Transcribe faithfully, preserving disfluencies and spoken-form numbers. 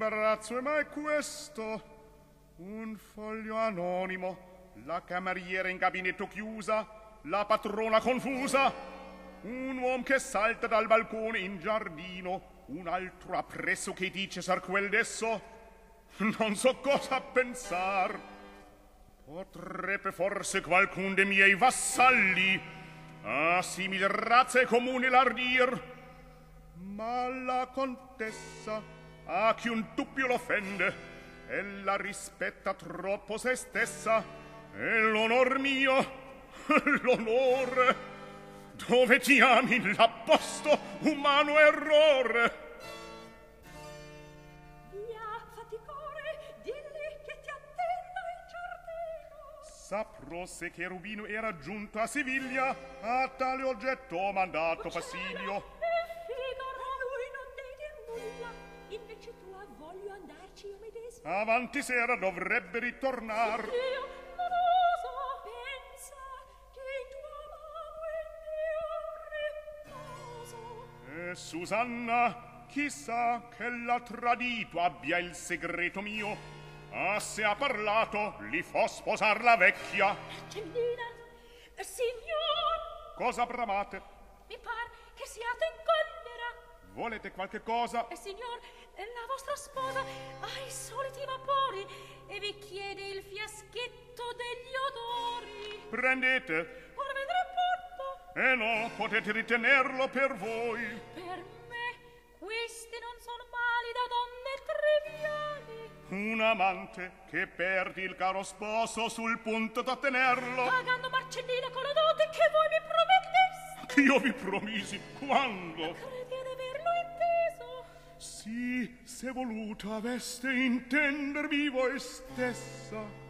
imbarazzo è mai questo? Un foglio anonimo, la cameriera in gabinetto chiusa, la patrona confusa, un uom che salta dal balcone in giardino, un altro appresso che dice sar quel desso. Non so cosa pensar. Potrebbe forse qualcun de miei vassalli a simil razza e comune l'ardir, ma la contessa a chi un dubbio l'offende ella rispetta troppo se stessa e l'onor mio, l'onore, dove ti ami l'apposto umano errore. Saprò se che Rubino era giunto a Siviglia, a tale oggetto ho mandato Passilio. E fino a lui non devi dir nulla, invece tu a voglio andarci io medesimo. Avanti sera dovrebbe ritornar. Io non oso, pensa che in tua mano è mio riposo. E Susanna, chissà che l'ha tradito abbia il segreto mio. Ah, se ha parlato, li fo sposar la vecchia. Marcellina, signor, Cosa bramate? mi par che siate in collera. Volete qualche cosa? Eh, signor, la vostra sposa ha i soliti vapori e vi chiede il fiaschetto degli odori. Prendete. Ora vedrà porto. Eh no, potete ritenerlo per voi. Per me questi non sono mali da donne triviali. Un amante che perdi il caro sposo sul punto da tenerlo. Pagando Marcellina con la dote che voi mi prometteste. Io vi promisi. Quando? Credi ad averlo inteso? Sì, se voluta aveste intendervi voi stessa.